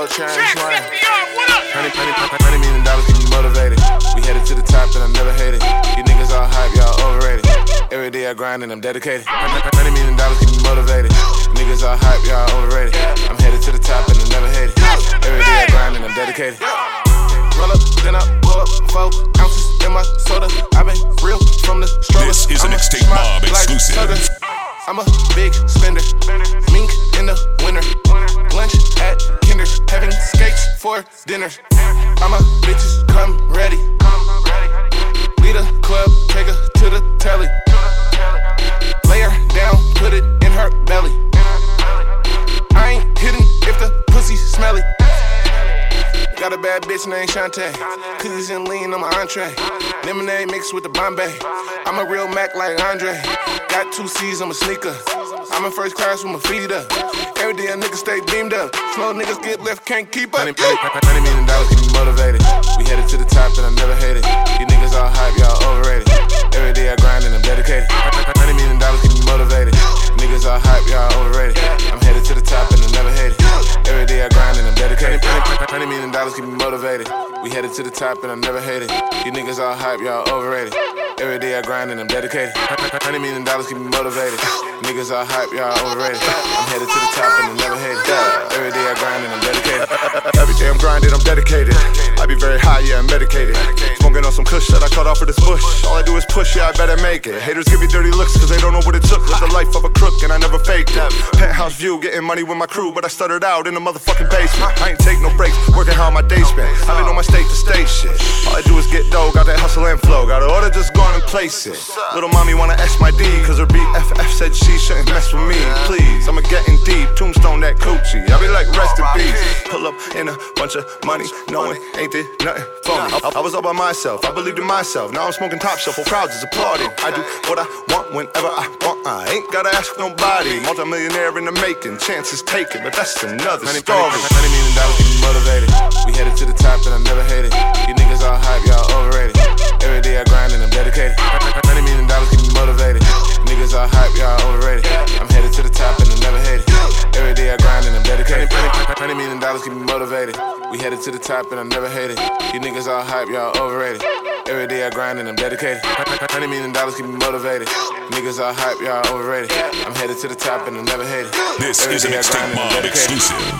gold chain, swing. $100 million keep me motivated. We headed to the top and I never hated. You niggas all hype, y'all overrated. Every day I grind and I'm dedicated. $100 million keep me motivated. Niggas all hype, y'all overrated. I'm headed to the top and I never hated. Every day I grind and I'm dedicated. Roll up, then I blow up 4 ounces in my soda. I've been real from the stroller. This is an Mixtape Mob exclusive. I'm a big spender, mink in the winter. Lunch at Kinder, having skates for dinner. All my bitches come ready. Lead a club, take her to the telly. Lay her down, put it in her belly. I ain't hitting if the pussy smelly. Got a bad bitch named Shantae. Cookies and lean on my entree. Lemonade mixed with the Bombay. I'm a real Mac like Andre. Got 2 C's, I'm a sneaker. I'm in first class with my feet up. Every day a nigga stay beamed up. Slow niggas get left, can't keep up. $100 million keep me motivated. We headed to the top and I never hated. You niggas all hype, y'all overrated. Every day I grind and I'm dedicated. $100 million keep me motivated. Niggas all hype, y'all overrated. I'm headed to the top and I never hated. Every day I grind and I'm dedicated. $100 million keep me motivated. We headed to the top and I never hated. You niggas all hype, y'all overrated. Every day I grind and I'm dedicated. $100 million keep me motivated. Niggas all hype, y'all overrated. I'm headed to the top and I never hated. Every day I grind and I'm dedicated. Every day I'm grinding, I'm dedicated. I be very high, yeah, I'm medicated. Smoking on some kush that I caught off of this bush. All I do is push, yeah, I better make it. Haters give me dirty looks cause they don't know what it took. Live the life of a crook and I never faked it. Penthouse view, getting money with my crew, but I stuttered out in the motherfucking basement. I ain't take no breaks, working how my day spent. I've been on my state to state shit. All I do is get dough, got that hustle and flow. Got an order, just gone and place it. Little mommy wanna S my D, cause her BFF said she shouldn't mess with me. Please, I'ma getting deep, tombstone that coochie. I be like, rest in peace. Pull up in a bunch of money, knowing ain't there nothing for me. I was all by myself, I believed in myself. Now I'm smoking top shelf, full crowds is applauding. I do what I want whenever I want. I ain't gotta ask nobody. Multi-millionaire in the making, chances taken, but that's another story. $100 million keep me motivated. We headed to the top and I never hated. You niggas all hype, y'all overrated. Every day I grind and I'm dedicated. $100 million keep me motivated. Niggas all hype, y'all overrated. I'm headed to the top and I never hated. Every day I grind and I'm dedicated. $100 million keep me motivated. We headed to the top and I never hated. You niggas all hype, y'all overrated. Every day I grind and I'm dedicated. $100 million keep me motivated. Niggas all hype, y'all overrated. I'm headed to the top and I never hated. This is an Mixtape Mob exclusive.